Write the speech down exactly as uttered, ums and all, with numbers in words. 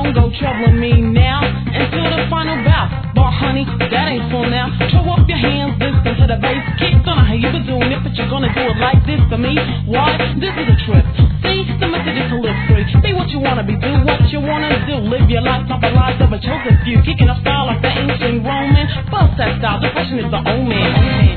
don't go troubling me now until the final bout. But honey, that ain't full now. Throw up your hands, listen to the bass kick. Don't know how you been doing it, but you're gonna do it like this to me. Why? This is a trip. See, the message is to live free. Be what you wanna be, do what you wanna do. Live your life, not the lives of a chosen few. Kicking up style like the ancient Roman. Bust that style, depression is the old man.